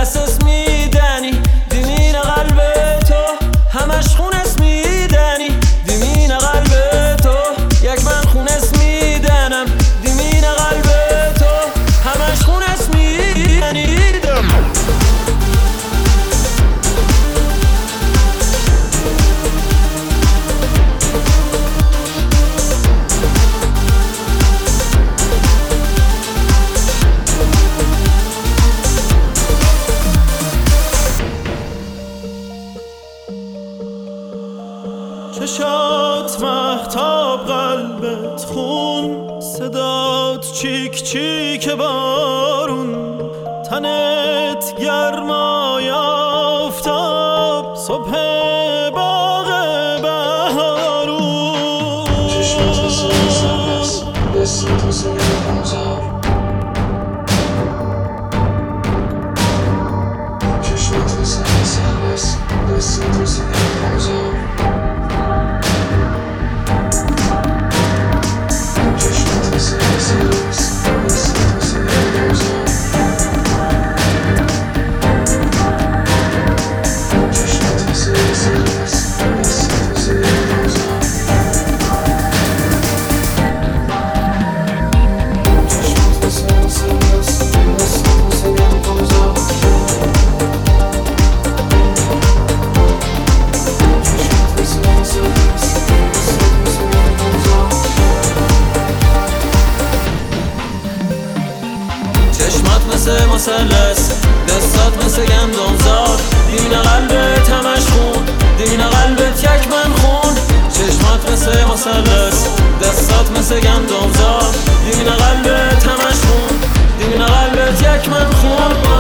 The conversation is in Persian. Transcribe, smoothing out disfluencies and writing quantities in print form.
مثلث اسمیدنی دیمین قلب تو همش خون اسمیدنی دیمین قلب تو یک من خون اسمیدنم دیمین قلب تو همش خون اسمیدنی چشات مهتاب قلبت خون صدات چیک چیک بارون تنت گرمای آفتاب صبح باغ بهارون چشمات مثل مثلث دستات مثل گرمازار چشمات مثل مثلث دستات مثل گرمازار چشمات مثل مثلث دستات مثل گندمزار دیمین قلبت همش خون دیمین قلبت یک من خون چشمات مثل مثلث دستات مثل گندمزار دیمین قلبت همش خون دیمین قلبت یک من خون